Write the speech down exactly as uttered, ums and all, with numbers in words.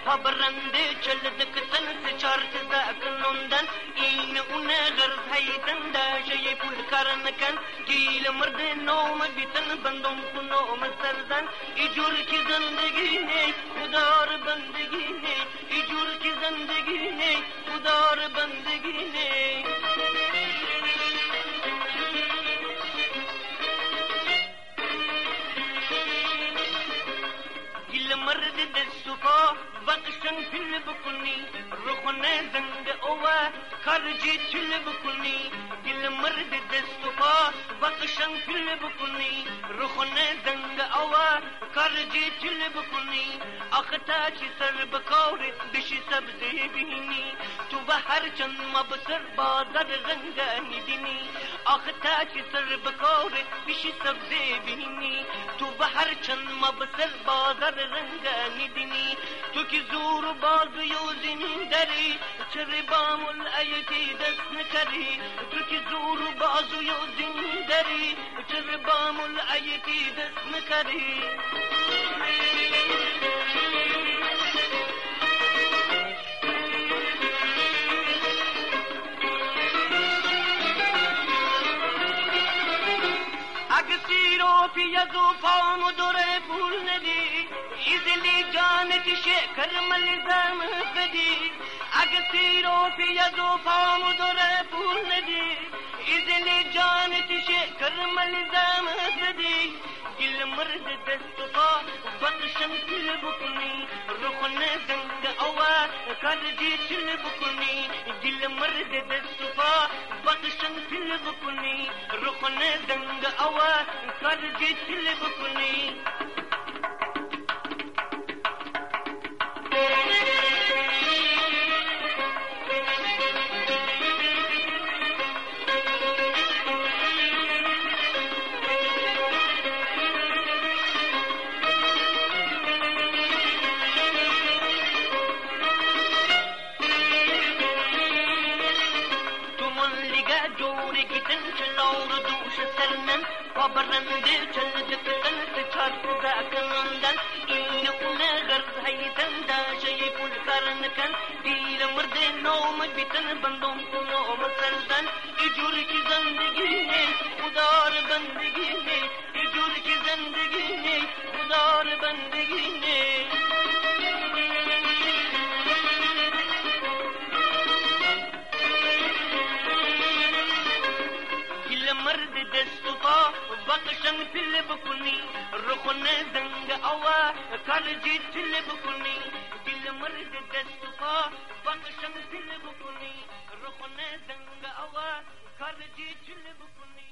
پابرنده چلدک تن سے چارت زاکنوندن این اون غرض هیدن دا جای پول کارنکن گیل مرد نوم بیتن بندم کنوم سرزن ایجور کی زندگی ہے خدار بندگی ہے ایجور کی زندگی ہے خدار بندگی ہے مرد دستفا بقشن فیل بکنی رخونه زنگ اوه کارجی چل بکنی دل مرد دستفا بقشن فیل بکنی رخونه زنگ اوه کارجی چل بکنی اختا چی سر بکار بشی سبزی بینی تو به هر چند مبسر بازار رنگانی دینی اختا چی سر بکار بشی سبزی بینی تو به هر چند مبسر بازار رنگانی دینی تو کی زور بازو یوزین داری چر بام الایتی دست نکری تو کی زور بازو یوزین داری چر بام الایتی دست نکری اگسیرو فی یزو پام دوره پول ندی ایزلی جانت شکر ملزم بدی اگسیرو فی یزو پام دوره پول ندی ایزلی جانت شکر ملزم بدی دل مرد دستفا بخشن فیل بکنی رخونه زنگ اوه کارجی چل بکنی دل مرد دستفا بخشن فیل بکنی رخونه زنگ اوه کارجی چل بکنی جوری گیتن چلور دوش سرنن پابرنده چلدک تن سے چارت زاکنوندن این اون غرض هیدن دا جای پول کارنکن دیر مرد نوم بیتن بندم کنوم سرزن ایجور کی زندگی ہے خدار بندگی ہے ایجور کی زندگی ہے خدار بندگی ہے مرد دستفا بقشن فیل بکنی رخونه زنگ اوه کارجی چل بکنی دل مرد دستفا بقشن فیل بکنی رخونه زنگ اوه کارجی چل بکنی